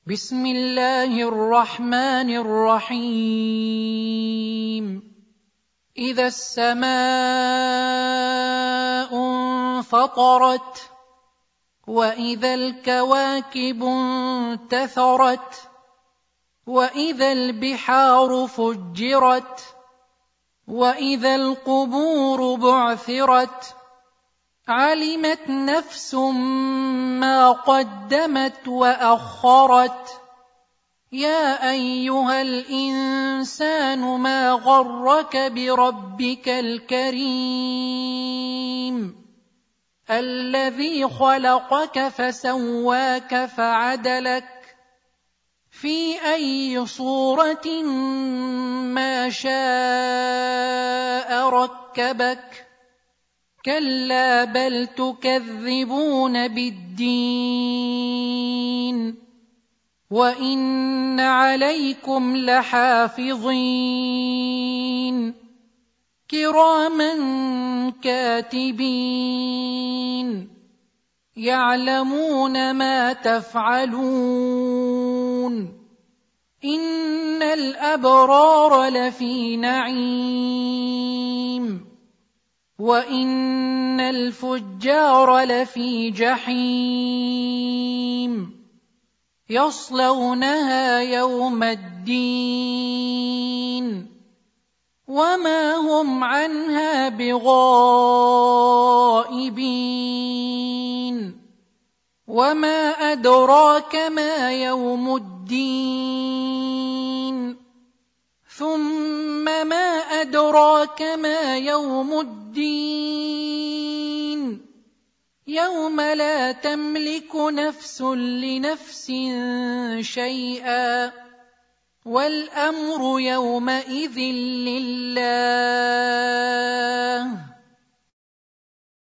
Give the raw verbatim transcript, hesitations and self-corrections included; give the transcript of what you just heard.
بسم الله الرحمن الرحيم إذا السماء انفطرت وإذا الكواكب انتثرت وإذا البحار فجرت وإذا القبور بعثرت علمت نفس ما قدمت وأخرت يا أيها الإنسان ما غرك بربك الكريم الذي خلقك فسواك فعدلك في أي صورة ما شاء ركبك كلا بل تكذبون بالدين وإن عليكم لحافظين كراما كاتبين يعلمون ما تفعلون إن الأبرار لفي نعيم وإن الفجار لفي جحيم يصلونها يوم الدين وما هم عنها بغائبين وما أدراك ما يوم الدين ثم ما أدراك ما يوم الدين يوم لا تملك نفس لنفس شيئا والأمر يومئذ لله